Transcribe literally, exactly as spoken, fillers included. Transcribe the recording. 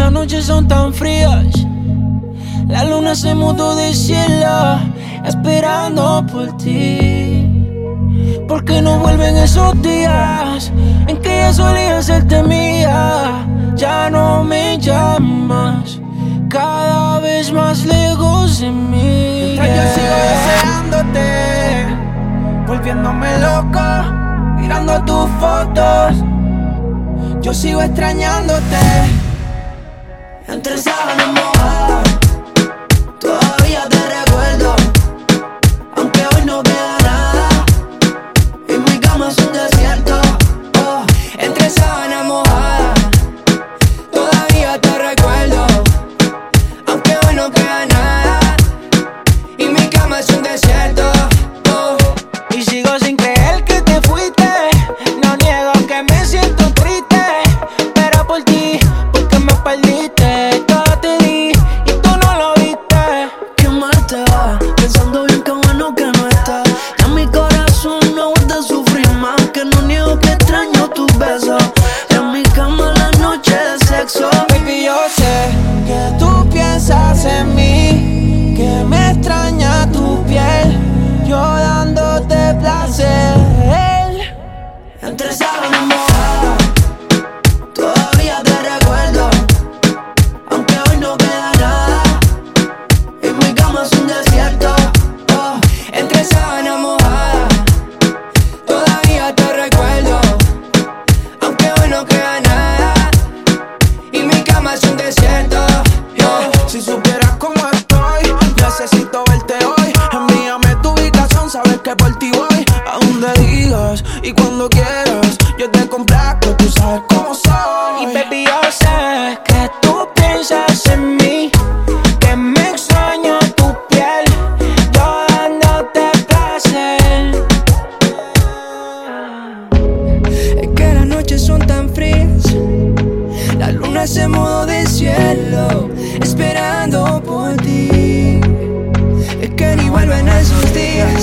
las noches son tan frías, la luna se mudó de cielo, esperando por ti. Porque no vuelven esos días en que ya solía serte mía. Ya no me llamas, cada vez más lejos de mí. Mientras yo sigo deseándote, volviéndome loco, mirando tus fotos, yo sigo extrañándote. Entre sábanas mojadas, todavía te recuerdo, aunque hoy no queda nada, y mi cama es un desierto. Oh, entre sábanas mojadas, todavía te recuerdo, aunque hoy no queda nada, y mi cama es un desierto. Oh, y sigo sin creer que te fuiste. No niego que me siento triste, pero por ti, porque me perdiste. Todo te di y tú no lo viste. qué mal te va, pensando bien que bueno que no está. Ya mi corazón no aguanta sufrir más, que no niego que extraño tus besos. En mi cama la noche de sexo. Baby, yo sé que tú piensas en mí, que me extraña tu piel, yo dándote placer. Entre sábanas mojadas, todavía te recuerdo, aunque hoy no queda nada, y mi cama es un desierto. Oh, entre sábanas mojadas, todavía te recuerdo, aunque hoy no queda nada, y mi cama es un desierto. Oh, Si supieras cómo estoy, necesito verte hoy. Envíame tu ubicación, sabes que por ti voy. A donde digas y cuando quieras, yo te complazco, tú sabes cómo soy. Y baby, yo sé que tú piensas en mí, que me extraño tu piel, yo dándote placer. es que las noches son tan frías, la luna se mudó del cielo, esperando por ti. Es que ni vuelven esos días